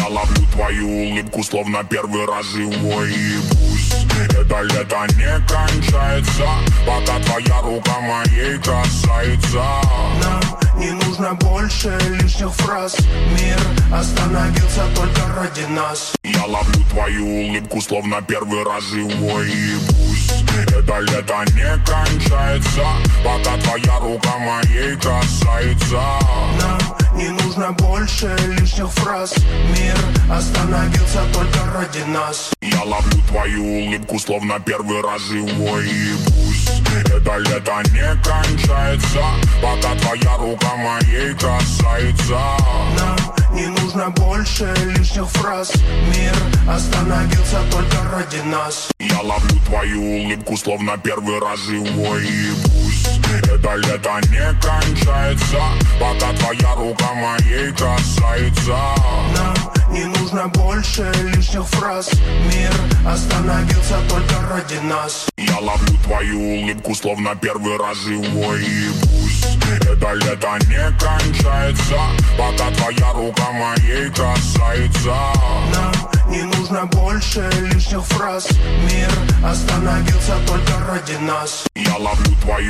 Я ловлю твою улыбку, словно первый раз живой. И пусть это лето не кончается, пока твоя рука моей касается. Нам не нужно больше лишних фраз. Мир остановился только ради нас. Я ловлю твою улыбку, словно первый раз живой. И пусть это лето не кончается, пока твоя рука моей касается. Нам не нужно больше лишних фраз. Мир остановился только ради нас. Я ловлю твою улыбку, словно первый раз живой. И пусть это лето не кончается, пока твоя рука моей касается. Нам не нужно больше лишних фраз. Мир остановился только ради нас. Я ловлю твою улыбку, словно первый раз живой. И пусть это лето не кончается, пока твоя рука моей касается. Нам не нужно больше лишних фраз. Мир остановился только ради нас. Я ловлю твою улыбку, словно первый раз живой. И пусть это лето не кончается, пока твоя рука моей касается. Нам не нужно больше лишних фраз. Мир остановился только ради нас. Я ловлю твою